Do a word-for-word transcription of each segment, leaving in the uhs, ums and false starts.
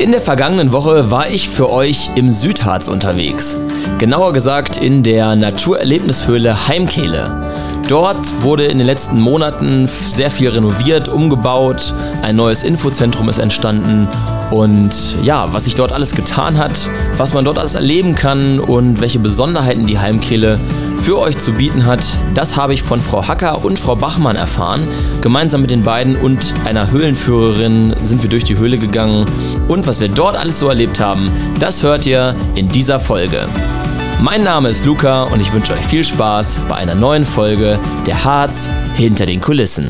In der vergangenen Woche war ich für euch im Südharz unterwegs. Genauer gesagt in der Naturerlebnishöhle Heimkehle. Dort wurde in den letzten Monaten sehr viel renoviert, umgebaut, ein neues Infozentrum ist entstanden und ja, was sich dort alles getan hat, was man dort alles erleben kann und welche Besonderheiten die Heimkehle für euch zu bieten hat, das habe ich von Frau Hacker und Frau Bachmann erfahren. Gemeinsam mit den beiden und einer Höhlenführerin sind wir durch die Höhle gegangen und was wir dort alles so erlebt haben, das hört ihr in dieser Folge. Mein Name ist Luca und ich wünsche euch viel Spaß bei einer neuen Folge Der Harz hinter den Kulissen.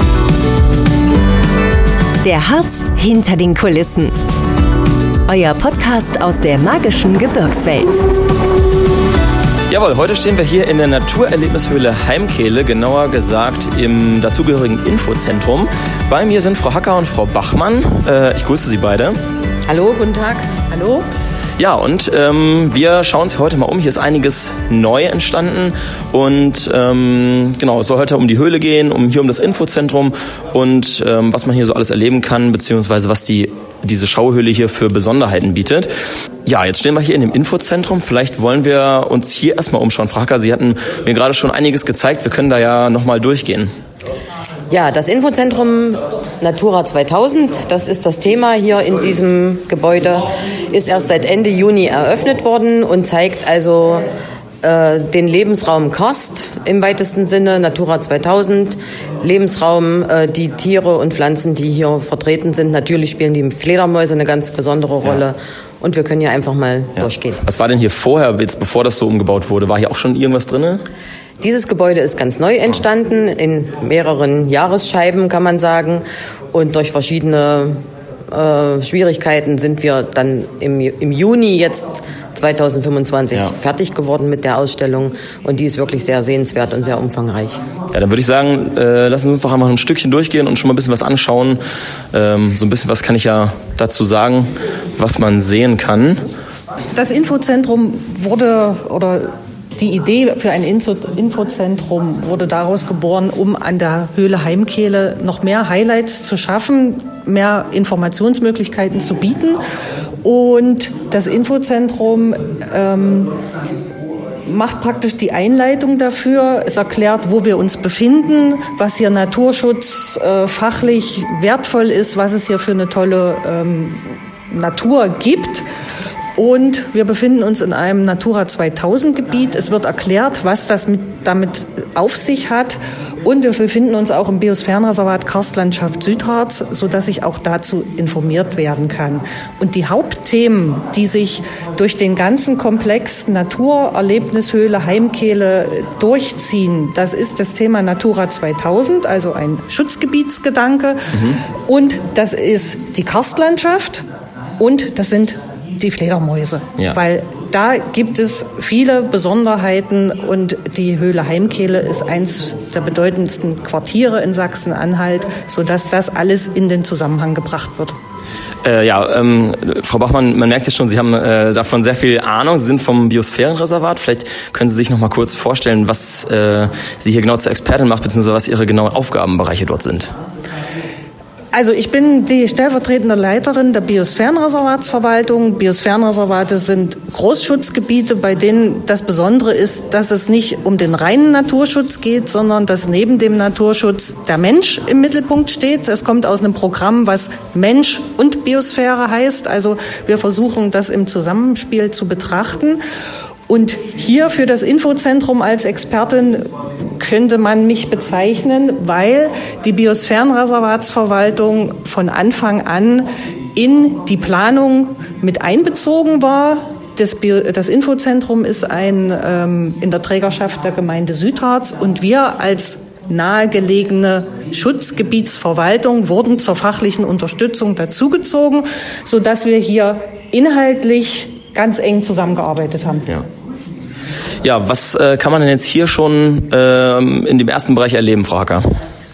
Der Harz hinter den Kulissen. Euer Podcast aus der magischen Gebirgswelt. Jawohl, heute stehen wir hier in der Naturerlebnishöhle Heimkehle, genauer gesagt im dazugehörigen Infozentrum. Bei mir sind Frau Hacker und Frau Bachmann. Äh, ich grüße Sie beide. Hallo, guten Tag. Hallo. Ja, und ähm, wir schauen uns heute mal um. Hier ist einiges neu entstanden und ähm, genau, es soll heute um die Höhle gehen, um hier um das Infozentrum und ähm, was man hier so alles erleben kann, beziehungsweise was die diese Schauhöhle hier für Besonderheiten bietet. Ja, jetzt stehen wir hier in dem Infozentrum. Vielleicht wollen wir uns hier erstmal umschauen. Frau Hacker, Sie hatten mir gerade schon einiges gezeigt. Wir können da ja nochmal durchgehen. Ja, das Infozentrum Natura zweitausend, das ist das Thema hier in diesem Gebäude, ist erst seit Ende Juni eröffnet worden und zeigt also äh, den Lebensraum Karst im weitesten Sinne, Natura zweitausend, Lebensraum, äh, die Tiere und Pflanzen, die hier vertreten sind. Natürlich spielen die Fledermäuse eine ganz besondere Rolle. Ja. Und wir können hier einfach mal ja. durchgehen. Was war denn hier vorher, jetzt bevor das so umgebaut wurde? War hier auch schon irgendwas drin? Dieses Gebäude ist ganz neu entstanden, in mehreren Jahresscheiben kann man sagen. Und durch verschiedene äh, Schwierigkeiten sind wir dann im, im Juni jetzt zweitausendfünfundzwanzig ja. fertig geworden mit der Ausstellung. Und die ist wirklich sehr sehenswert und sehr umfangreich. Ja, dann würde ich sagen, äh, lassen Sie uns doch einmal ein Stückchen durchgehen und schon mal ein bisschen was anschauen. Ähm, so ein bisschen was kann ich ja dazu sagen, was man sehen kann. Das Infozentrum wurde, oder die Idee für ein Infozentrum wurde daraus geboren, um an der Höhle Heimkehle noch mehr Highlights zu schaffen, mehr Informationsmöglichkeiten zu bieten. Und das Infozentrum ähm, macht praktisch die Einleitung dafür. Es erklärt, wo wir uns befinden, was hier Naturschutz äh, fachlich wertvoll ist, was es hier für eine tolle ähm, Natur gibt. Und wir befinden uns in einem Natura zweitausend Gebiet. Es wird erklärt, was das mit, damit auf sich hat. Und wir befinden uns auch im Biosphärenreservat Karstlandschaft Südharz, sodass ich auch dazu informiert werden kann. Und die Hauptthemen, die sich durch den ganzen Komplex Naturerlebnishöhle Heimkehle durchziehen, das ist das Thema Natura zweitausend, also ein Schutzgebietsgedanke. Mhm. Und das ist die Karstlandschaft und das sind die Fledermäuse, ja. Weil da gibt es viele Besonderheiten und die Höhle Heimkehle ist eins der bedeutendsten Quartiere in Sachsen-Anhalt, sodass das alles in den Zusammenhang gebracht wird. Äh, ja, ähm, Frau Bachmann, man merkt jetzt schon, Sie haben äh, davon sehr viel Ahnung. Sie sind vom Biosphärenreservat. Vielleicht können Sie sich noch mal kurz vorstellen, was äh, Sie hier genau zur Expertin macht, beziehungsweise was Ihre genauen Aufgabenbereiche dort sind. Also ich bin die stellvertretende Leiterin der Biosphärenreservatsverwaltung. Biosphärenreservate sind Großschutzgebiete, bei denen das Besondere ist, dass es nicht um den reinen Naturschutz geht, sondern dass neben dem Naturschutz der Mensch im Mittelpunkt steht. Es kommt aus einem Programm, was Mensch und Biosphäre heißt. Also wir versuchen, das im Zusammenspiel zu betrachten. Und hier für das Infozentrum als Expertin könnte man mich bezeichnen, weil die Biosphärenreservatsverwaltung von Anfang an in die Planung mit einbezogen war. Das, Bio, das Infozentrum ist ein, ähm, in der Trägerschaft der Gemeinde Südharz und wir als nahegelegene Schutzgebietsverwaltung wurden zur fachlichen Unterstützung dazugezogen, sodass wir hier inhaltlich ganz eng zusammengearbeitet haben. Ja. Ja, was äh, kann man denn jetzt hier schon ähm, in dem ersten Bereich erleben, Frau Hacker?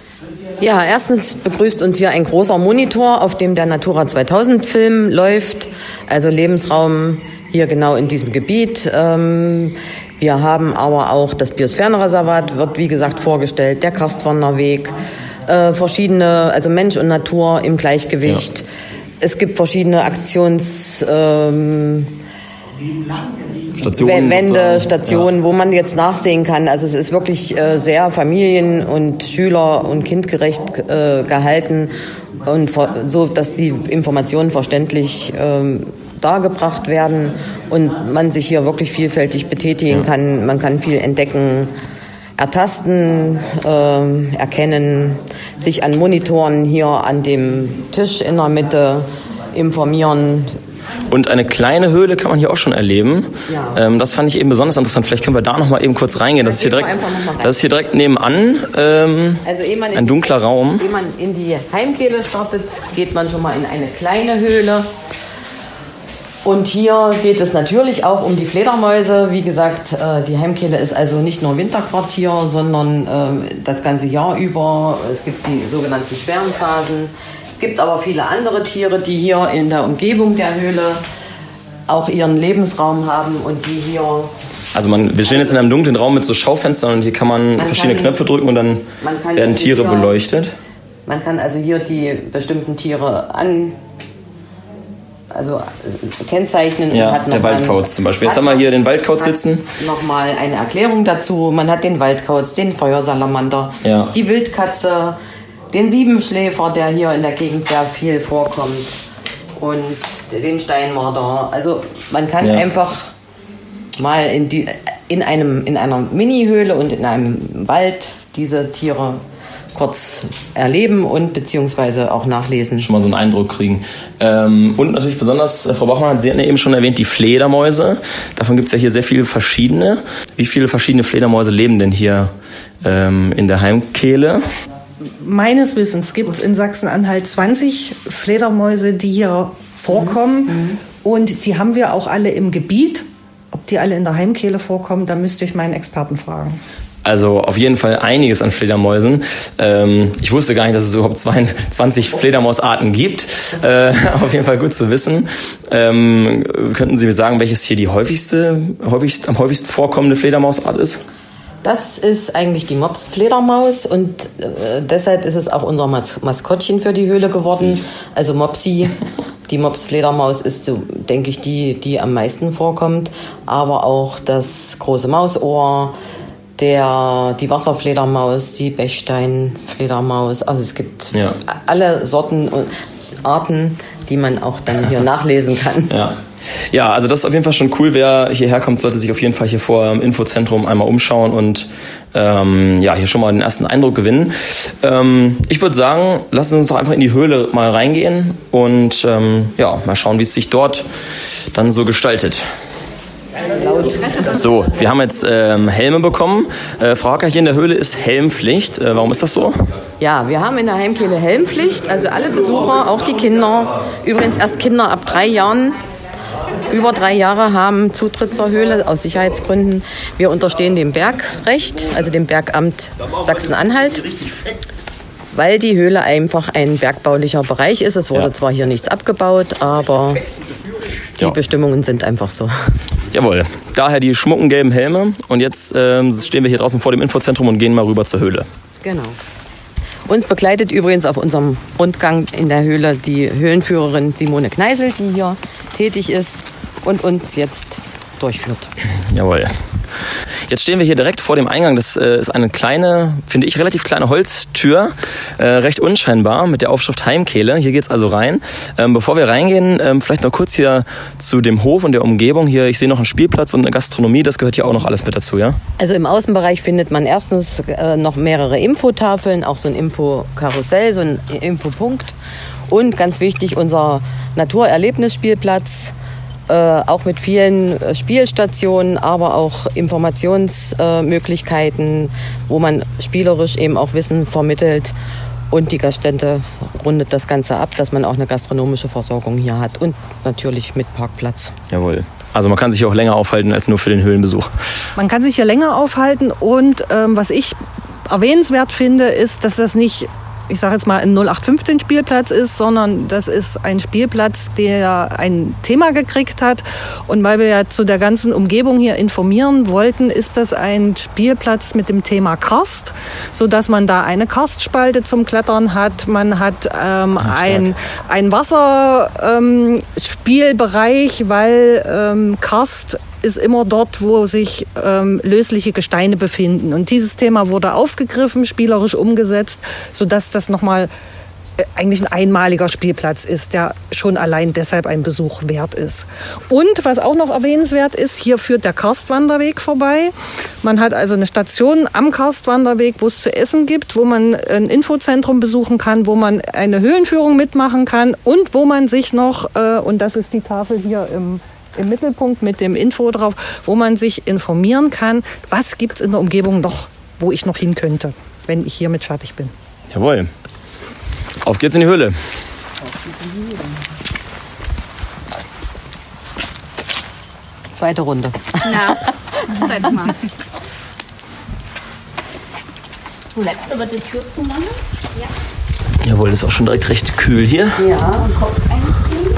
Ja, erstens begrüßt uns hier ein großer Monitor, auf dem der Natura zweitausend Film läuft, also Lebensraum hier genau in diesem Gebiet. Ähm, wir haben aber auch das Biosphärenreservat, wird wie gesagt vorgestellt, der Karstwanderweg, äh, verschiedene, also Mensch und Natur im Gleichgewicht. es gibt verschiedene Aktions... Ähm, Stationen, Wände, Stationen, ja. wo man jetzt nachsehen kann. Also es ist wirklich äh, sehr familien- und schüler- und kindgerecht äh, gehalten und so, dass die Informationen verständlich ähm, dargebracht werden und man sich hier wirklich vielfältig betätigen ja. kann. Man kann viel entdecken, ertasten, äh, erkennen, sich an Monitoren hier an dem Tisch in der Mitte informieren. Und eine kleine Höhle kann man hier auch schon erleben. Ja. Ähm, das fand ich eben besonders interessant. Vielleicht können wir da noch mal eben kurz reingehen. Das ist hier direkt, das ist hier direkt nebenan ähm, also ein dunkler die, Raum. Wenn man in die Heimkehle startet, geht man schon mal in eine kleine Höhle. Und hier geht es natürlich auch um die Fledermäuse. Wie gesagt, äh, die Heimkehle ist also nicht nur Winterquartier, sondern äh, das ganze Jahr über. Es gibt die sogenannten Schwärmphasen. Es gibt aber viele andere Tiere, die hier in der Umgebung der Höhle auch ihren Lebensraum haben und die hier... Also man, wir stehen jetzt in einem dunklen Raum mit so Schaufenstern und hier kann man, man verschiedene kann, Knöpfe drücken und dann werden Tiere hier beleuchtet. Man kann also hier die bestimmten Tiere an... also kennzeichnen. Ja, und hat noch der Waldkauz zum Beispiel. Jetzt haben wir hier den Waldkauz sitzen. Nochmal eine Erklärung dazu. Man hat den Waldkauz, den Feuersalamander, ja. die Wildkatze, den Siebenschläfer, der hier in der Gegend sehr viel vorkommt, und den Steinmarder. Also man kann ja. einfach mal in, die, in, einem, in einer Mini-Höhle und in einem Wald diese Tiere kurz erleben und beziehungsweise auch nachlesen. Schon mal so einen Eindruck kriegen. Ähm, und natürlich besonders, Frau Bachmann, Sie hatten ja eben schon erwähnt, die Fledermäuse. Davon gibt es ja hier sehr viele verschiedene. Wie viele verschiedene Fledermäuse leben denn hier ähm, in der Heimkehle? Meines Wissens gibt es in Sachsen-Anhalt zwanzig Fledermäuse, die hier vorkommen. Mhm. Und die haben wir auch alle im Gebiet. Ob die alle in der Heimkehle vorkommen, da müsste ich meinen Experten fragen. Also auf jeden Fall einiges an Fledermäusen. Ähm, ich wusste gar nicht, dass es überhaupt zwanzig Fledermausarten gibt. Äh, auf jeden Fall gut zu wissen. Ähm, könnten Sie mir sagen, welches hier die häufigste, häufigst, am häufigsten vorkommende Fledermausart ist? Das ist eigentlich die Mops-Fledermaus und äh, deshalb ist es auch unser Mas- Maskottchen für die Höhle geworden. Süß. Also Mopsi. Die Mops-Fledermaus ist, so, denke ich, die, die am meisten vorkommt. Aber auch das große Mausohr, der, die Wasserfledermaus, die Bechsteinfledermaus. Also es gibt ja. alle Sorten und Arten, die man auch dann hier nachlesen kann. Ja. Ja, also das ist auf jeden Fall schon cool. Wer hierher kommt, sollte sich auf jeden Fall hier vor im Infozentrum einmal umschauen und ähm, ja, hier schon mal den ersten Eindruck gewinnen. Ähm, ich würde sagen, lassen Sie uns doch einfach in die Höhle mal reingehen und ähm, ja, mal schauen, wie es sich dort dann so gestaltet. So, wir haben jetzt ähm, Helme bekommen. Äh, Frau Hacker, hier in der Höhle ist Helmpflicht. Äh, warum ist das so? Ja, wir haben in der Heimkehle Helmpflicht. Also alle Besucher, auch die Kinder, übrigens erst Kinder ab drei Jahren, über drei Jahre haben Zutritt zur Höhle aus Sicherheitsgründen. Wir unterstehen dem Bergrecht, also dem Bergamt Sachsen-Anhalt, weil die Höhle einfach ein bergbaulicher Bereich ist. Es wurde ja. zwar hier nichts abgebaut, aber die ja. Bestimmungen sind einfach so. Jawohl, daher die schmucken gelben Helme. Und jetzt äh, stehen wir hier draußen vor dem Infozentrum und gehen mal rüber zur Höhle. Genau. Uns begleitet übrigens auf unserem Rundgang in der Höhle die Höhlenführerin Simone Kneisel, die hier tätig ist und uns jetzt durchführt. Jawohl. Jetzt stehen wir hier direkt vor dem Eingang. Das äh, ist eine kleine, finde ich, relativ kleine Holztür, äh, recht unscheinbar mit der Aufschrift Heimkehle. Hier geht's also rein. Ähm, bevor wir reingehen, ähm, vielleicht noch kurz hier zu dem Hof und der Umgebung. Hier, ich sehe noch einen Spielplatz und eine Gastronomie. Das gehört hier auch noch alles mit dazu, ja? Also im Außenbereich findet man erstens äh, noch mehrere Infotafeln, auch so ein Infokarussell, so ein Infopunkt. Und ganz wichtig, unser Naturerlebnisspielplatz. Äh, auch mit vielen äh, Spielstationen, aber auch Informationsmöglichkeiten, äh, wo man spielerisch eben auch Wissen vermittelt. Und die Gaststätte rundet das Ganze ab, dass man auch eine gastronomische Versorgung hier hat und natürlich mit Parkplatz. Jawohl. Also man kann sich hier auch länger aufhalten als nur für den Höhlenbesuch. Man kann sich hier länger aufhalten und ähm, was ich erwähnenswert finde, ist, dass das nicht ich sage jetzt mal, ein null acht fünfzehn Spielplatz ist, sondern das ist ein Spielplatz, der ein Thema gekriegt hat. Und weil wir ja zu der ganzen Umgebung hier informieren wollten, ist das ein Spielplatz mit dem Thema Karst, sodass man da eine Karstspalte zum Klettern hat. Man hat ähm, ein, ein Wasserspielbereich, ähm, weil ähm, Karst ist immer dort, wo sich ähm, lösliche Gesteine befinden. Und dieses Thema wurde aufgegriffen, spielerisch umgesetzt, sodass das nochmal äh, eigentlich ein einmaliger Spielplatz ist, der schon allein deshalb ein Besuch wert ist. Und was auch noch erwähnenswert ist, hier führt der Karstwanderweg vorbei. Man hat also eine Station am Karstwanderweg, wo es zu essen gibt, wo man ein Infozentrum besuchen kann, wo man eine Höhlenführung mitmachen kann und wo man sich noch, äh, und das ist die Tafel hier im im Mittelpunkt mit dem Info drauf, wo man sich informieren kann, was gibt es in der Umgebung noch, wo ich noch hin könnte, wenn ich hiermit fertig bin. Jawohl. Auf geht's in die Höhle. Zweite Runde. Na, zweite Mal. Du letzte aber die Tür zumachen? Ja. Jawohl, ist auch schon direkt recht kühl hier. Ja. Und Kopf einziehen.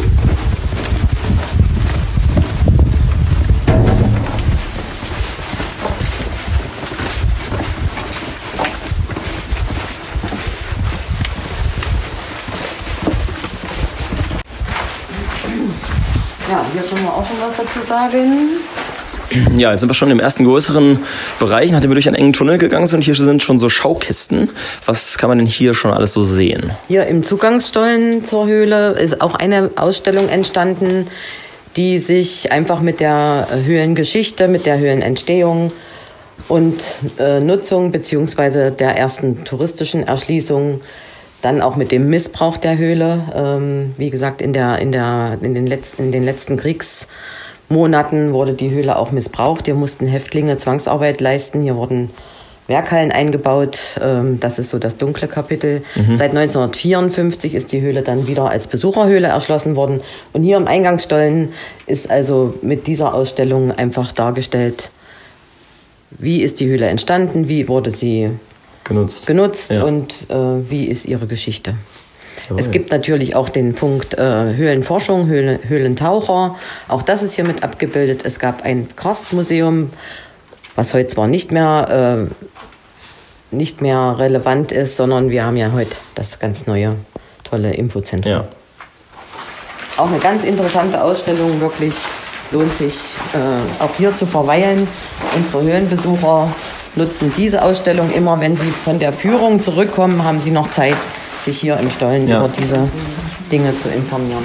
Ja, hier können wir auch schon was dazu sagen. Ja, jetzt sind wir schon im ersten größeren Bereich, nachdem wir durch einen engen Tunnel gegangen sind. Und hier sind schon so Schaukisten. Was kann man denn hier schon alles so sehen? Hier im Zugangsstollen zur Höhle ist auch eine Ausstellung entstanden, die sich einfach mit der Höhlengeschichte, mit der Höhlenentstehung und äh, Nutzung beziehungsweise der ersten touristischen Erschließung, dann auch mit dem Missbrauch der Höhle, ähm, wie gesagt, in, der, in, der, in, den letzten, in den letzten Kriegsmonaten wurde die Höhle auch missbraucht. Hier mussten Häftlinge Zwangsarbeit leisten, hier wurden Werkhallen eingebaut. Ähm, das ist so das dunkle Kapitel. Mhm. Seit neunzehnhundertvierundfünfzig ist die Höhle dann wieder als Besucherhöhle erschlossen worden. Und hier im Eingangsstollen ist also mit dieser Ausstellung einfach dargestellt, wie ist die Höhle entstanden, wie wurde sie genutzt, genutzt ja. und äh, wie ist ihre Geschichte. Jawohl. Es gibt natürlich auch den Punkt äh, Höhlenforschung, Höhle, Höhlentaucher. Auch das ist hier mit abgebildet. Es gab ein Karstmuseum, was heute zwar nicht mehr, äh, nicht mehr relevant ist, sondern wir haben ja heute das ganz neue, tolle Infozentrum. Ja. Auch eine ganz interessante Ausstellung, wirklich lohnt sich äh, auch hier zu verweilen. Unsere Höhlenbesucher nutzen diese Ausstellung immer, wenn sie von der Führung zurückkommen, haben sie noch Zeit, sich hier im Stollen ja. über diese Dinge zu informieren.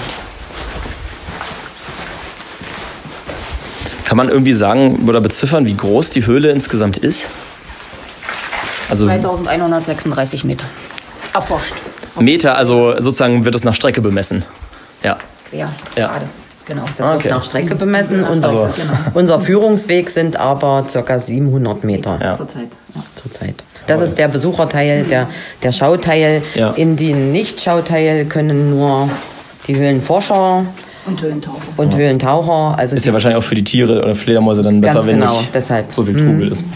Kann man irgendwie sagen oder beziffern, wie groß die Höhle insgesamt ist? Also zweitausendeinhundertsechsunddreißig Meter. Erforscht. Meter, also sozusagen wird es nach Strecke bemessen. Ja. Quer, ja. gerade. Genau. Das wird okay. nach Strecke bemessen. Unser, also. genau. unser Führungsweg sind aber ca. siebenhundert Meter. Ja. Zurzeit. Ja. Zurzeit. Das ist der Besucherteil, der, der Schauteil. Ja. In den Nicht-Schauteil können nur die Höhlenforscher und Höhlentaucher. Und ja. Höhlentaucher. Also ist ja wahrscheinlich auch für die Tiere oder Fledermäuse dann besser, ganz wenn genau, nicht deshalb. so viel Trubel mhm. ist.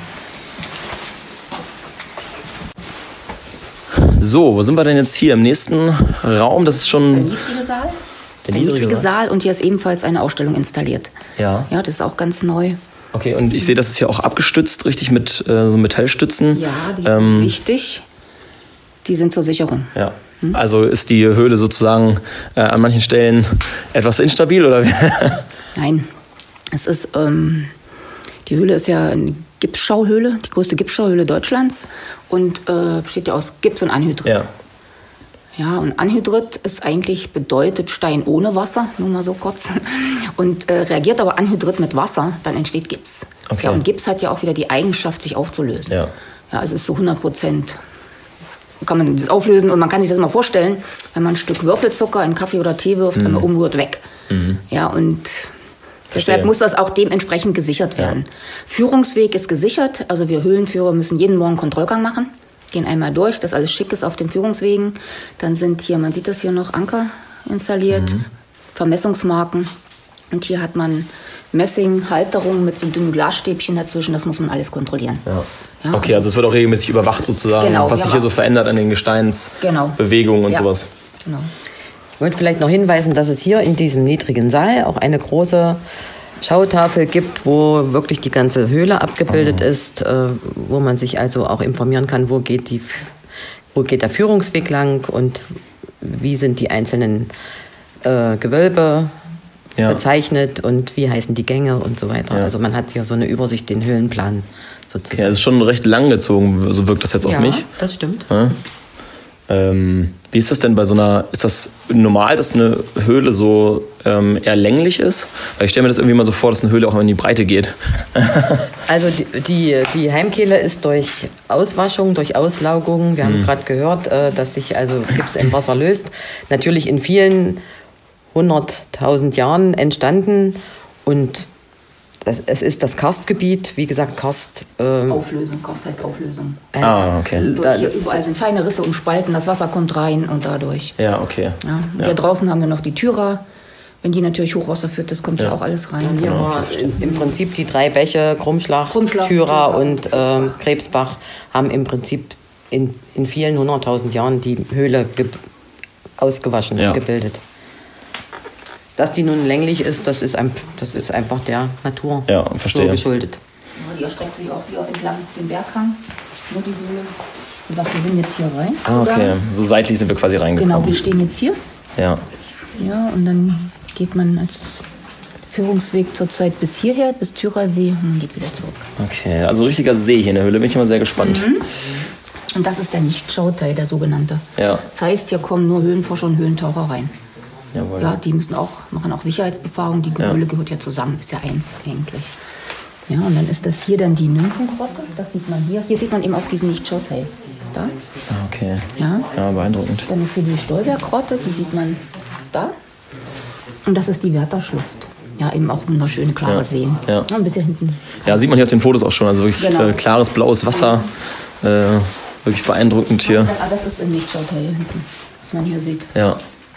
So, wo sind wir denn jetzt hier? Im nächsten Raum, das ist schon... Der niedrige Saal. Der niedrige, niedrige Saal. Saal und hier ist ebenfalls eine Ausstellung installiert. Ja. Ja, das ist auch ganz neu. Okay, und ich sehe, das ist hier auch abgestützt, richtig, mit äh, so Metallstützen. Ja, die ähm, sind wichtig. Die sind zur Sicherung. Ja. Hm? Also ist die Höhle sozusagen äh, an manchen Stellen etwas instabil, oder wie? Nein, es ist... Ähm, die Höhle ist ja eine Gipsschauhöhle, die größte Gipsschauhöhle Deutschlands und äh, besteht ja aus Gips und Anhydrit. Ja. Ja, und Anhydrit ist eigentlich, bedeutet Stein ohne Wasser, nur mal so kurz. Und äh, reagiert aber Anhydrit mit Wasser, dann entsteht Gips. Okay. Ja, und Gips hat ja auch wieder die Eigenschaft, sich aufzulösen. Ja. Ja, also es ist so hundert Prozent. Kann man das auflösen und man kann sich das mal vorstellen, wenn man ein Stück Würfelzucker in Kaffee oder Tee wirft, mhm. wenn man umrührt, weg. Mhm. Ja, und Verstehe. Deshalb muss das auch dementsprechend gesichert werden. Ja. Führungsweg ist gesichert, also wir Höhlenführer müssen jeden Morgen Kontrollgang machen, gehen einmal durch, dass alles schick ist auf den Führungswegen. Dann sind hier, man sieht das hier noch, Anker installiert, mhm. Vermessungsmarken. Und hier hat man Messinghalterung mit so dünnen Glasstäbchen dazwischen, das muss man alles kontrollieren. Ja. Ja, okay, also es wird auch regelmäßig überwacht sozusagen, genau, was sich hier so verändert an den Gesteinsbewegungen genau. und ja. sowas. Genau. Ich wollte vielleicht noch hinweisen, dass es hier in diesem niedrigen Saal auch eine große Schautafel gibt, wo wirklich die ganze Höhle abgebildet oh. ist, äh, wo man sich also auch informieren kann, wo geht, die, wo geht der Führungsweg lang und wie sind die einzelnen äh, Gewölbe ja. bezeichnet und wie heißen die Gänge und so weiter. Ja. Also man hat hier so eine Übersicht, den Höhlenplan sozusagen. Okay, das ist schon recht lang gezogen, so wirkt das jetzt auf ja, mich. Ja, das stimmt. Ja. Ähm, wie ist das denn bei so einer, ist das normal, dass eine Höhle so ähm, eher länglich ist? Weil ich stelle mir das irgendwie mal so vor, dass eine Höhle auch immer in die Breite geht. Also die, die, die Heimkehle ist durch Auswaschung, durch Auslaugung, wir haben mhm. gerade gehört, äh, dass sich also Gips im Wasser löst, natürlich in vielen hunderttausend Jahren entstanden und das, es ist das Karstgebiet, wie gesagt, Karst... Ähm, Auflösung, Karst heißt Auflösung. Also, ah, okay. Durch hier überall sind feine Risse und Spalten, das Wasser kommt rein und dadurch. Ja, okay. Ja. Und ja. hier draußen haben wir noch die Tyra. Wenn die natürlich Hochwasser führt, das kommt ja, ja auch alles rein. Hier genau. war im Prinzip die drei Bäche, Krummschlag, Krummschlag Tyra und ähm, Krebsbach, haben im Prinzip in, in vielen hunderttausend Jahren die Höhle ge- ausgewaschen ja. und gebildet. Dass die nun länglich ist, das ist, ein, das ist einfach der Natur ja, verstehe. so geschuldet. Die erstreckt sich auch hier entlang den Berghang, nur die Höhle. Wie gesagt, wir sind jetzt hier rein. Ah, okay, so seitlich sind wir quasi reingekommen. Genau, wir stehen jetzt hier. Ja. Ja, und dann geht man als Führungsweg zurzeit bis hierher, bis Tyra-See und dann geht wieder zurück. Okay, also richtiger See hier in der Höhle, bin ich immer sehr gespannt. Mhm. Und das ist der Nicht-Schauteil, der sogenannte. Ja. Das heißt, hier kommen nur Höhlenforscher und Höhlentaucher rein. Jawohl. Ja, die müssen auch, machen auch Sicherheitsbefahrungen. Die Höhle ja. gehört ja zusammen, ist ja eins eigentlich. Ja, und dann ist das hier dann die Nymphengrotte. Das sieht man hier. Hier sieht man eben auch diesen Nicht-Schauteil. Da. Okay. Ja. Ja, beeindruckend. Dann ist hier die Stolberggrotte, die sieht man da. Und das ist die Wärterschlucht. Ja, eben auch wunderschöne, klare ja. Seen. Ja. ja. Ein bisschen hinten. Ja, sieht man hier auf den Fotos auch schon. Also wirklich genau. äh, klares, blaues Wasser. Äh, wirklich beeindruckend hier. Ah, das ist im Nicht-Schauteil hier hinten, was man hier sieht. Ja.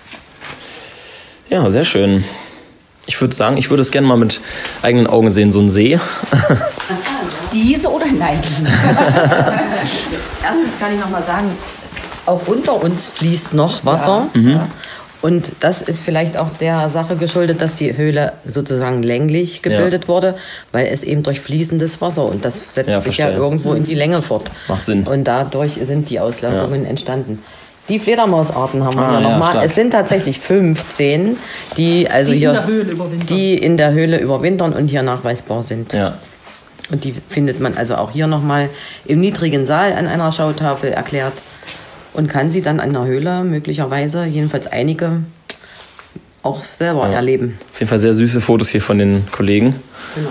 Ja, sehr schön. Ich würde sagen, ich würde es gerne mal mit eigenen Augen sehen, so einen See. Diese oder nein? Erstens kann ich noch mal sagen, auch unter uns fließt noch Wasser. Ja. Mhm. Und das ist vielleicht auch der Sache geschuldet, dass die Höhle sozusagen länglich gebildet ja. wurde, weil es eben durch fließendes Wasser und das setzt ja, sich ja irgendwo in die Länge fort. Macht Sinn. Und dadurch sind die Auslagerungen ja. entstanden. Die Fledermausarten haben wir ah, hier ja, nochmal. Es sind tatsächlich fünfzehn, die also die hier in der Höhle überwintern. die in der Höhle überwintern und hier nachweisbar sind. Ja. Und die findet man also auch hier nochmal im niedrigen Saal an einer Schautafel erklärt und kann sie dann an der Höhle möglicherweise, jedenfalls einige, auch selber ja. erleben. Auf jeden Fall sehr süße Fotos hier von den Kollegen. Genau.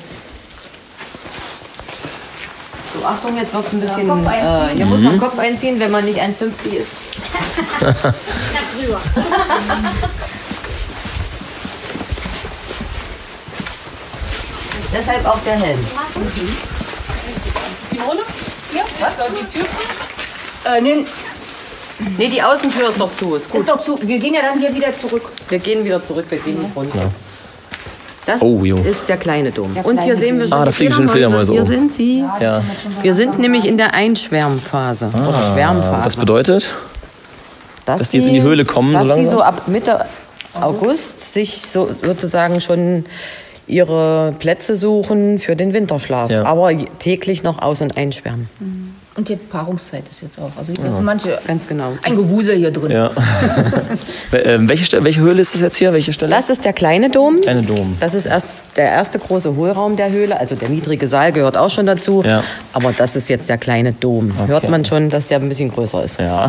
So, Achtung, jetzt wird es ein bisschen... Ja, äh, hier mhm. muss man den Kopf einziehen, wenn man nicht eins fünfzig ist. Deshalb auch der Helm. Mhm. Simone? Ja, was? Soll die Tür zu? Äh, nee. Nee, die Außentür ist doch zu. Ist gut. Ist doch zu. Wir gehen ja dann hier wieder zurück. Wir gehen wieder zurück, wir gehen nicht runter. Ja. Das oh, ist der kleine Dom. Der und hier sehen wir schon ah, da fliegen schon Fledermäuse. Hier sind sie. Ja. Wir sind nämlich in der Einschwärmphase ah, oder Schwärmphase. Das bedeutet, dass, dass die jetzt in die Höhle kommen dass so langsam? Die so ab Mitte August sich so, sozusagen schon ihre Plätze suchen für den Winterschlaf. Ja. Aber täglich noch aus- und einschwärmen. Und die Paarungszeit ist jetzt auch. Also ich sage, ja. manche ganz genau. Ein Gewusel hier drin. Ja. welche, welche Höhle ist das jetzt hier? Welche Stelle? Das ist der kleine Dom. Kleine Dom. Das ist erst der erste große Hohlraum der Höhle. Also der niedrige Saal gehört auch schon dazu. Ja. Aber das ist jetzt der kleine Dom. Okay. Hört man schon, dass der ein bisschen größer ist. Ja.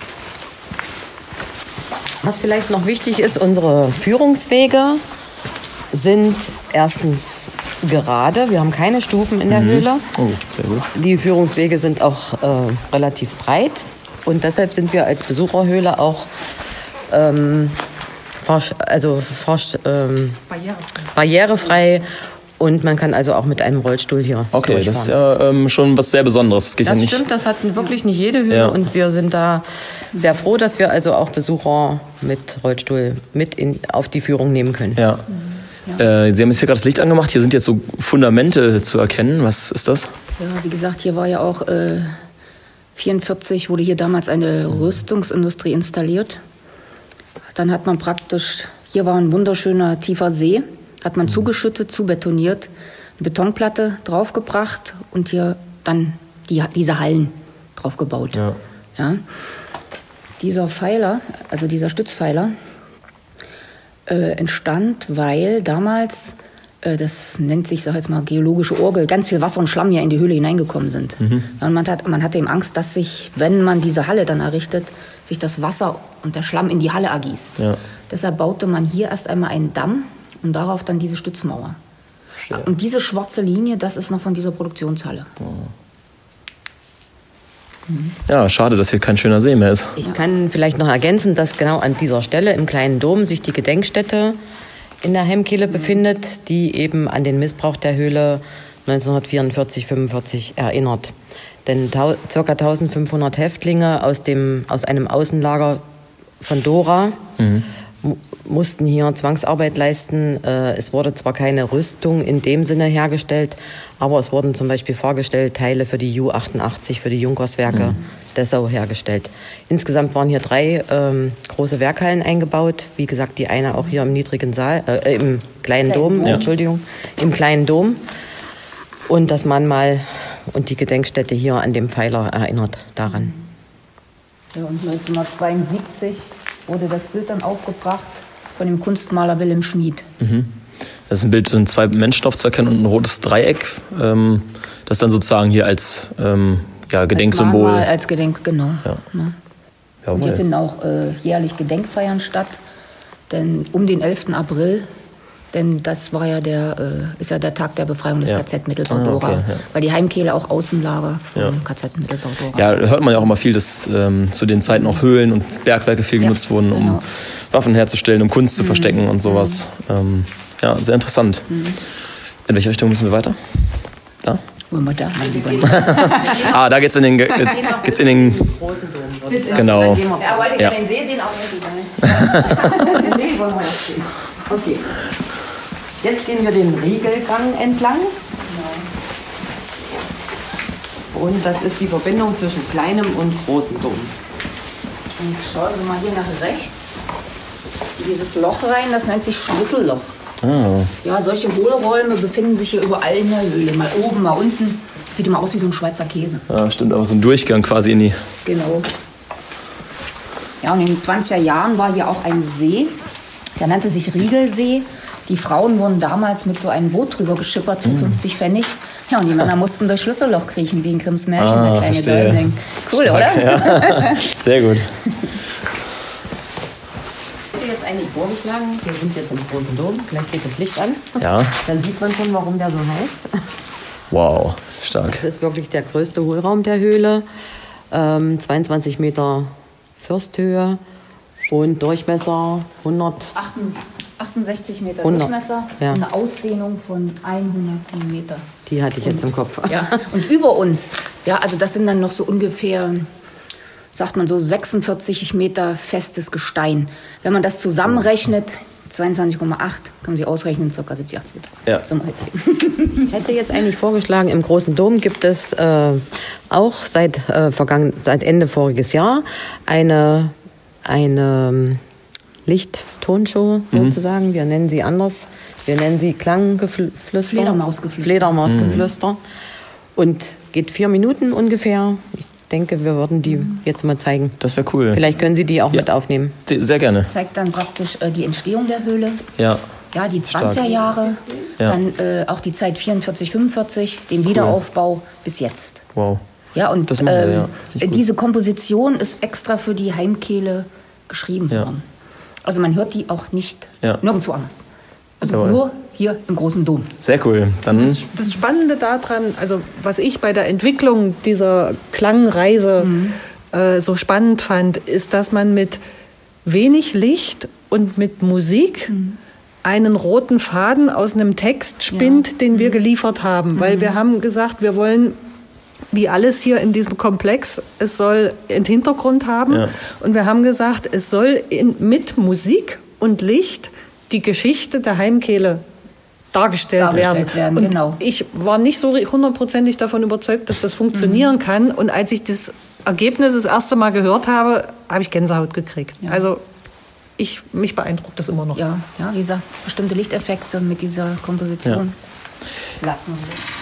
Was vielleicht noch wichtig ist, unsere Führungswege sind erstens gerade. Wir haben keine Stufen in der mhm. Höhle. Oh, sehr gut. Die Führungswege sind auch äh, relativ breit. Und deshalb sind wir als Besucherhöhle auch ähm, forsch, also forsch, ähm, barrierefrei. barrierefrei. Und man kann also auch mit einem Rollstuhl hier Okay, das ist ja ähm, schon was sehr Besonderes. Das, geht das ja nicht. stimmt, das hat wirklich nicht jede Höhle. Ja. Und wir sind da sehr froh, dass wir also auch Besucher mit Rollstuhl mit in, auf die Führung nehmen können. Ja. Ja. Äh, Sie haben jetzt hier gerade das Licht angemacht. Hier sind jetzt so Fundamente zu erkennen. Was ist das? Ja, wie gesagt, hier war ja auch äh, vierundvierzig wurde hier damals eine Rüstungsindustrie installiert. Dann hat man praktisch, hier war ein wunderschöner tiefer See, hat man mhm. zugeschüttet, zubetoniert, eine Betonplatte draufgebracht und hier dann die, diese Hallen draufgebaut. Ja. Ja. Dieser Pfeiler, also dieser Stützpfeiler, äh, entstand, weil damals, äh, das nennt sich, sag ich jetzt mal, geologische Orgel, ganz viel Wasser und Schlamm ja in die Höhle hineingekommen sind. Mhm. Ja, und man, hat, man hatte eben Angst, dass sich, wenn man diese Halle dann errichtet, sich das Wasser und der Schlamm in die Halle ergießt. Ja. Deshalb baute man hier erst einmal einen Damm und darauf dann diese Stützmauer. Verstehe. Und diese schwarze Linie, das ist noch von dieser Produktionshalle. Oh. Ja, schade, dass hier kein schöner See mehr ist. Ich kann vielleicht noch ergänzen, dass genau an dieser Stelle im kleinen Dom sich die Gedenkstätte in der Heimkehle befindet, die eben an den Missbrauch der Höhle neunzehnhundertvierundvierzig fünfundvierzig erinnert. Denn ca. eintausendfünfhundert Häftlinge aus, dem, aus einem Außenlager von Dora mhm. mu- mussten hier Zwangsarbeit leisten. Äh, es wurde zwar keine Rüstung in dem Sinne hergestellt, aber es wurden zum Beispiel vorgestellt Teile für die Ju achtundachtzig, für die Junkerswerke mhm. Dessau hergestellt. Insgesamt waren hier drei ähm, große Werkhallen eingebaut. Wie gesagt, die eine auch hier im niedrigen Saal, äh, im kleinen Dom, Dom. Ja. Entschuldigung, im kleinen Dom. Und das Mahnmal und die Gedenkstätte hier an dem Pfeiler erinnert daran. Ja, und neunzehnhundertzweiundsiebzig wurde das Bild dann aufgebracht von dem Kunstmaler Wilhelm Schmid. Mhm. Das ist ein Bild, sind zwei Menschen drauf zu erkennen und ein rotes Dreieck. Ähm, das dann sozusagen hier als ähm, ja, Gedenksymbol. Als, als Gedenk, genau. Ja. Ja. Und hier finden auch äh, jährlich Gedenkfeiern statt. Denn um den elften April, denn das war ja der, äh, ist ja der Tag der Befreiung des ja. K Z Mittelbau-Dora. Ah, okay, ja. Weil die Heimkehle auch Außenlager vom ja. K Z Mittelbau-Dora. Ja, hört man ja auch immer viel, dass ähm, zu den Zeiten auch Höhlen und Bergwerke viel ja, genutzt wurden, um genau. Waffen herzustellen, um Kunst zu mhm. verstecken und sowas. Mhm. Ähm, ja, sehr interessant. Mhm. In welche Richtung müssen wir weiter? Da? Wollen wir da? Ah, da geht's in den, geht's, geht's in den großen Dom. Genau. Er wollte gerne den See sehen, auch nicht. Den See wollen wir jetzt sehen. Okay. Jetzt gehen wir den Riegelgang entlang. Genau. Und das ist die Verbindung zwischen kleinem und großem Dom. Und schauen Sie mal hier nach rechts. Dieses Loch rein, das nennt sich Schlüsselloch. Oh. Ja, solche Hohlräume befinden sich hier überall in der Höhle. Mal oben, mal unten. Sieht immer aus wie so ein Schweizer Käse. Ja, stimmt, aber so ein Durchgang quasi in die... Genau. Ja, und in den zwanziger Jahren war hier auch ein See. Der nannte sich Riegelsee. Die Frauen wurden damals mit so einem Boot drüber geschippert für mm. fünfzig Pfennig. Ja, und die Männer mussten durch Schlüsselloch kriechen, wie in Grimms Märchen, ah, der kleine Däumling. Cool, Stark, oder? Ja. Sehr gut. Ich hätte jetzt eigentlich vorgeschlagen, wir sind jetzt im großen Dom, gleich geht das Licht an. Ja. Dann sieht man schon, warum der so heißt. Wow, stark. Das ist wirklich der größte Hohlraum der Höhle. Ähm, zweiundzwanzig Meter Firsthöhe und Durchmesser hundert... achtundsechzig Meter hundert, Durchmesser, ja. Eine Ausdehnung von hundertsieben Meter. Die hatte ich und, jetzt im Kopf. Ja, und über uns, ja, also das sind dann noch so ungefähr, sagt man so, sechsundvierzig Meter festes Gestein. Wenn man das zusammenrechnet, zweiundzwanzig Komma acht, kann man sich ausrechnen, ca. siebzig, achtzig Meter. Ja. So mal jetzt ich hätte jetzt eigentlich vorgeschlagen, im Großen Dom gibt es äh, auch seit, äh, vergangen, seit Ende voriges Jahr eine, eine Licht-Tonshow sozusagen. Mhm. Wir nennen sie anders. Wir nennen sie Klanggeflüster. Fledermausgeflüster. Fledermausgeflüster. Mhm. Und geht vier Minuten ungefähr. Ich denke, wir würden die jetzt mal zeigen. Das wäre cool. Vielleicht können Sie die auch ja. mit aufnehmen. Sehr gerne. Das zeigt dann praktisch äh, die Entstehung der Höhle. Ja. Ja, die zwanziger Jahre. Ja. Dann äh, auch die Zeit vierundvierzig, fünfundvierzig, den Wiederaufbau cool. bis jetzt. Wow. Ja, und ähm, wir, ja. diese Komposition ist extra für die Heimkehle geschrieben ja. worden. Also man hört die auch nicht ja. nirgendwo anders. Also Jawohl. Nur hier im Großen Dom. Sehr cool. Dann das, das Spannende daran, also was ich bei der Entwicklung dieser Klangreise mhm. äh, so spannend fand, ist, dass man mit wenig Licht und mit Musik mhm. einen roten Faden aus einem Text spinnt, ja. den wir geliefert haben. Mhm. Weil wir haben gesagt, wir wollen, wie alles hier in diesem Komplex, es soll einen Hintergrund haben. Ja. Und wir haben gesagt, es soll in, mit Musik und Licht die Geschichte der Heimkehle dargestellt, dargestellt werden. werden. Und genau. ich war nicht so hundertprozentig davon überzeugt, dass das funktionieren mhm. kann. Und als ich das Ergebnis das erste Mal gehört habe, habe ich Gänsehaut gekriegt. Ja. Also ich, mich beeindruckt das immer noch. Ja, ja, wie gesagt, bestimmte Lichteffekte mit dieser Komposition. Ja. Lassen wir.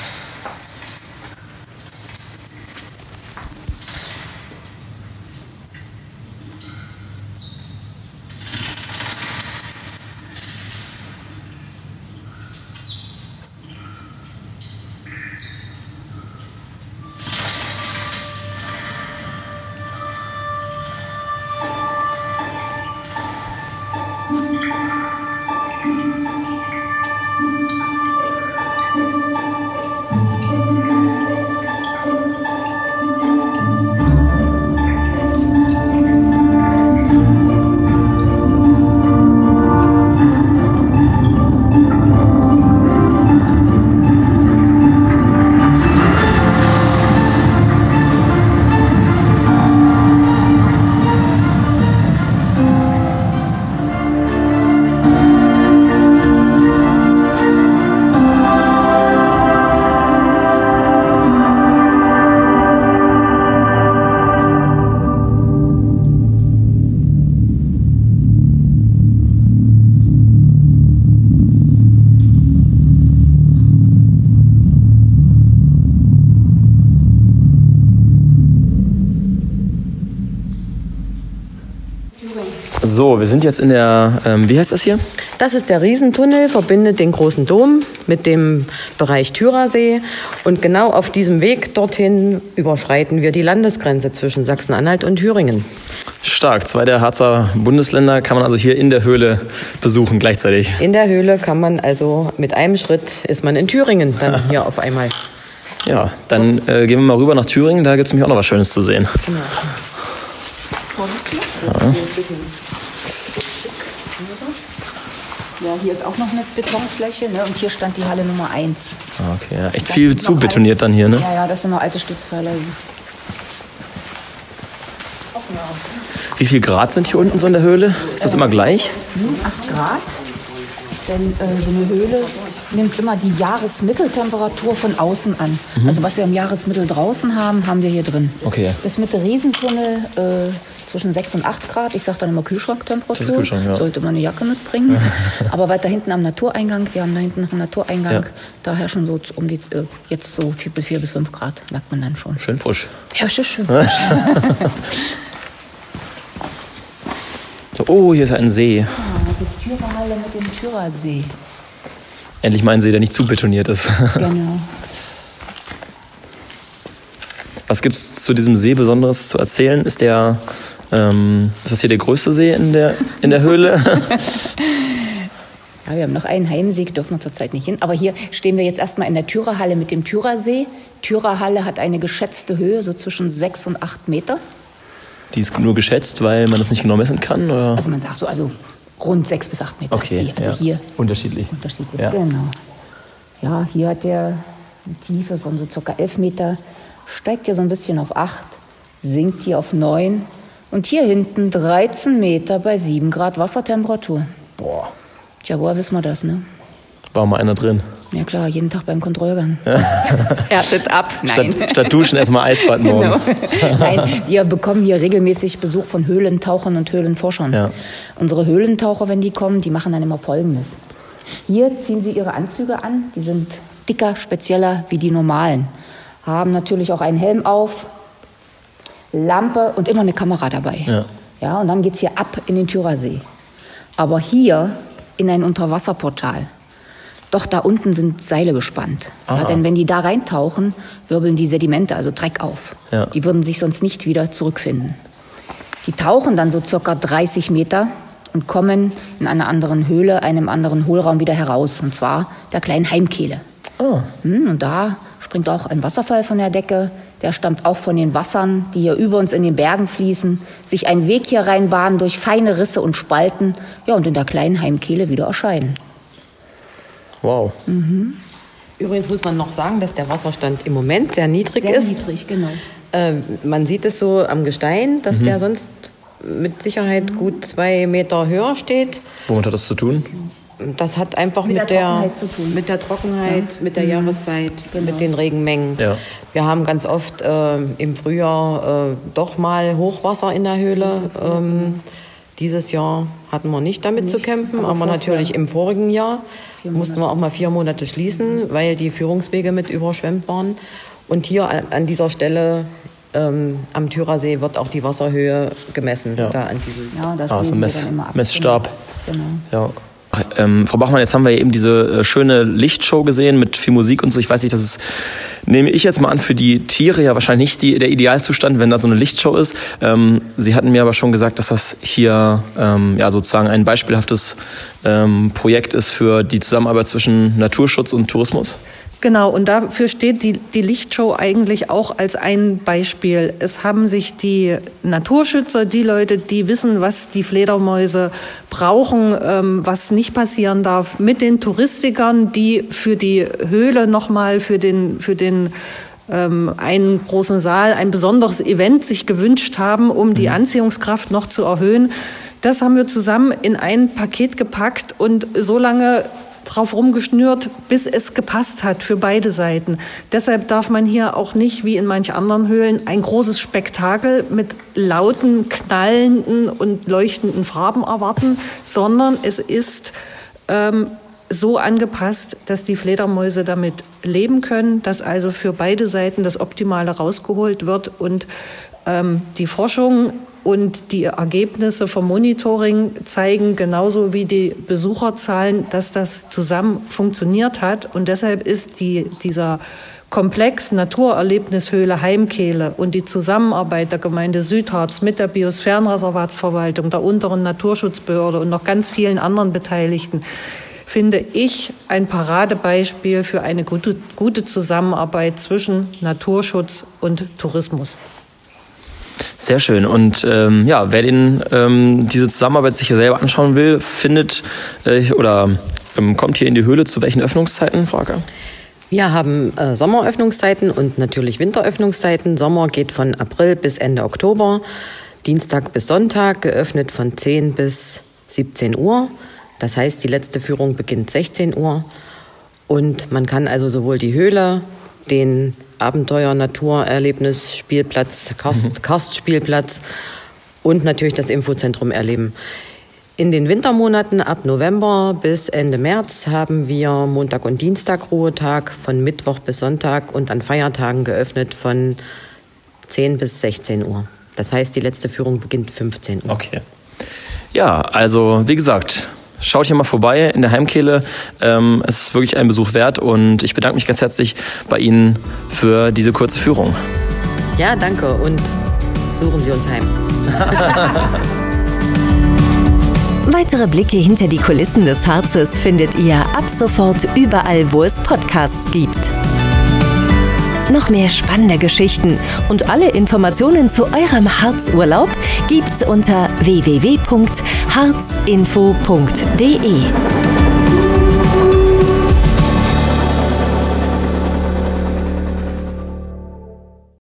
So, wir sind jetzt in der, ähm, wie heißt das hier? Das ist der Riesentunnel, verbindet den großen Dom mit dem Bereich Thürersee. Und genau auf diesem Weg dorthin überschreiten wir die Landesgrenze zwischen Sachsen-Anhalt und Thüringen. Stark, zwei der Harzer Bundesländer kann man also hier in der Höhle besuchen gleichzeitig. In der Höhle kann man also mit einem Schritt ist man in Thüringen dann hier auf einmal. Ja, dann äh, gehen wir mal rüber nach Thüringen, da gibt es nämlich auch noch was Schönes zu sehen. Genau. Ja. Ja, hier ist auch noch eine Betonfläche, ne? Und hier stand die Halle Nummer eins. Okay, ja, echt viel zu betoniert dann hier, ne? Ja, ja, das sind noch alte Stützpfeiler. Wie viel Grad sind hier unten so in der Höhle? Ist das äh, immer gleich? acht Grad. Denn äh, so eine Höhle nimmt immer die Jahresmitteltemperatur von außen an. Mhm. Also was wir im Jahresmittel draußen haben, haben wir hier drin. Okay. Bis Mitte Riesentunnel äh, zwischen sechs und acht Grad. Ich sage dann immer Kühlschranktemperatur. Kühlschrank, ja. Sollte man eine Jacke mitbringen. Aber weiter hinten am Natureingang, wir haben da hinten noch einen Natureingang, ja. Da herrschen so um die, äh, jetzt so vier bis vier bis fünf Grad, merkt man dann schon. Schön frisch. Ja, schön, schön frisch. So, oh, hier ist ein See. Ah, die Thürerhalle mit dem Thürersee. Endlich mal ein See, der nicht zu betoniert ist. Genau. Was gibt es zu diesem See Besonderes zu erzählen? Ist der, ähm, ist das hier der größte See in der, in der Höhle? Ja, wir haben noch einen Heimsee, dürfen wir zurzeit nicht hin. Aber hier stehen wir jetzt erstmal in der Thürerhalle mit dem Thürersee. Thürerhalle hat eine geschätzte Höhe, so zwischen sechs und acht Meter. Die ist nur geschätzt, weil man das nicht genau messen kann? Oder? Also man sagt so, also rund sechs bis acht Meter okay, ist die. Also ja. hier. Unterschiedlich. Unterschiedlich, ja. Genau. Ja, hier hat der eine Tiefe von so circa elf Meter, steigt hier so ein bisschen auf acht, sinkt hier auf neun und hier hinten dreizehn Meter bei sieben Grad Wassertemperatur. Boah. Tja, woher wissen wir das, ne? War mal einer drin. Ja klar, jeden Tag beim Kontrollgang. Härtet ab. Nein. Statt, statt duschen erstmal Eisbad morgens. Genau. Nein, wir bekommen hier regelmäßig Besuch von Höhlentauchern und Höhlenforschern. Ja. Unsere Höhlentaucher, wenn die kommen, die machen dann immer Folgendes. Hier ziehen sie ihre Anzüge an, die sind dicker, spezieller wie die normalen. Haben natürlich auch einen Helm auf, Lampe und immer eine Kamera dabei. Ja, ja, und dann geht es hier ab in den Thürersee. Aber hier in ein Unterwasserportal. Doch da unten sind Seile gespannt. Ja, denn wenn die da reintauchen, wirbeln die Sedimente, also Dreck auf. Ja. Die würden sich sonst nicht wieder zurückfinden. Die tauchen dann so circa dreißig Meter und kommen in einer anderen Höhle, einem anderen Hohlraum wieder heraus. Und zwar der kleinen Heimkehle. Oh. Und da springt auch ein Wasserfall von der Decke. Der stammt auch von den Wassern, die hier über uns in den Bergen fließen, sich einen Weg hier reinbahnen durch feine Risse und Spalten, ja, und in der kleinen Heimkehle wieder erscheinen. Wow. Mhm. Übrigens muss man noch sagen, dass der Wasserstand im Moment sehr niedrig sehr ist. Sehr niedrig, genau. Äh, man sieht es so am Gestein, dass mhm. der sonst mit Sicherheit gut zwei Meter höher steht. Womit hat das zu tun? das hat einfach mit, mit, der, der, zu tun. mit der Trockenheit, ja. mit der mhm. Jahreszeit, genau. mit den Regenmengen. Ja. Wir haben ganz oft äh, im Frühjahr äh, doch mal Hochwasser in der Höhle. Ähm, dieses Jahr hatten wir nicht damit nicht, zu kämpfen, aber, aber natürlich im vorigen Jahr mussten wir auch mal vier Monate schließen, weil die Führungswege mit überschwemmt waren. Und hier an, an dieser Stelle ähm, am Thürersee wird auch die Wasserhöhe gemessen. Ja, da an diesem ja das ah, so ein Mess, Messstab. Genau. Ja. Ähm, Frau Bachmann, jetzt haben wir eben diese äh, schöne Lichtshow gesehen mit viel Musik und so. Ich weiß nicht, das ist, nehme ich jetzt mal an, für die Tiere ja wahrscheinlich nicht die, der Idealzustand, wenn da so eine Lichtshow ist. Ähm, Sie hatten mir aber schon gesagt, dass das hier ähm, ja sozusagen ein beispielhaftes ähm, Projekt ist für die Zusammenarbeit zwischen Naturschutz und Tourismus. Genau, und dafür steht die, die Lichtshow eigentlich auch als ein Beispiel. Es haben sich die Naturschützer, die Leute, die wissen, was die Fledermäuse brauchen, ähm, was nicht passieren darf, mit den Touristikern, die für die Höhle nochmal, für den, für den ähm, einen großen Saal, ein besonderes Event sich gewünscht haben, um die Anziehungskraft noch zu erhöhen. Das haben wir zusammen in ein Paket gepackt und so lange drauf rumgeschnürt, bis es gepasst hat für beide Seiten. Deshalb darf man hier auch nicht, wie in manch anderen Höhlen, ein großes Spektakel mit lauten, knallenden und leuchtenden Farben erwarten, sondern es ist ähm, so angepasst, dass die Fledermäuse damit leben können, dass also für beide Seiten das Optimale rausgeholt wird und ähm, die Forschung und die Ergebnisse vom Monitoring zeigen, genauso wie die Besucherzahlen, dass das zusammen funktioniert hat. Und deshalb ist die, dieser Komplex Naturerlebnishöhle Heimkehle und die Zusammenarbeit der Gemeinde Südharz mit der Biosphärenreservatsverwaltung, der unteren Naturschutzbehörde und noch ganz vielen anderen Beteiligten, finde ich ein Paradebeispiel für eine gute, gute Zusammenarbeit zwischen Naturschutz und Tourismus. Sehr schön. Und ähm, ja, wer den, ähm, diese Zusammenarbeit sich hier selber anschauen will, findet äh, oder ähm, kommt hier in die Höhle zu welchen Öffnungszeiten, Frage? Wir haben äh, Sommeröffnungszeiten und natürlich Winteröffnungszeiten. Sommer geht von April bis Ende Oktober, Dienstag bis Sonntag, geöffnet von zehn bis siebzehn Uhr. Das heißt, die letzte Führung beginnt sechzehn Uhr. Und man kann also sowohl die Höhle, den Abenteuer, Naturerlebnis, Spielplatz, Karst, Karstspielplatz und natürlich das Infozentrum erleben. In den Wintermonaten ab November bis Ende März haben wir Montag und Dienstag Ruhetag, von Mittwoch bis Sonntag und an Feiertagen geöffnet von zehn bis sechzehn Uhr. Das heißt, die letzte Führung beginnt fünfzehn Uhr. Okay. Ja, also wie gesagt, schaut hier mal vorbei in der Heimkehle. Ähm, es ist wirklich ein Besuch wert und ich bedanke mich ganz herzlich bei Ihnen für diese kurze Führung. Ja, danke und suchen Sie uns heim. Weitere Blicke hinter die Kulissen des Harzes findet ihr ab sofort überall, wo es Podcasts gibt. Noch mehr spannende Geschichten und alle Informationen zu eurem Harzurlaub gibt's unter w w w punkt harzinfo punkt d e.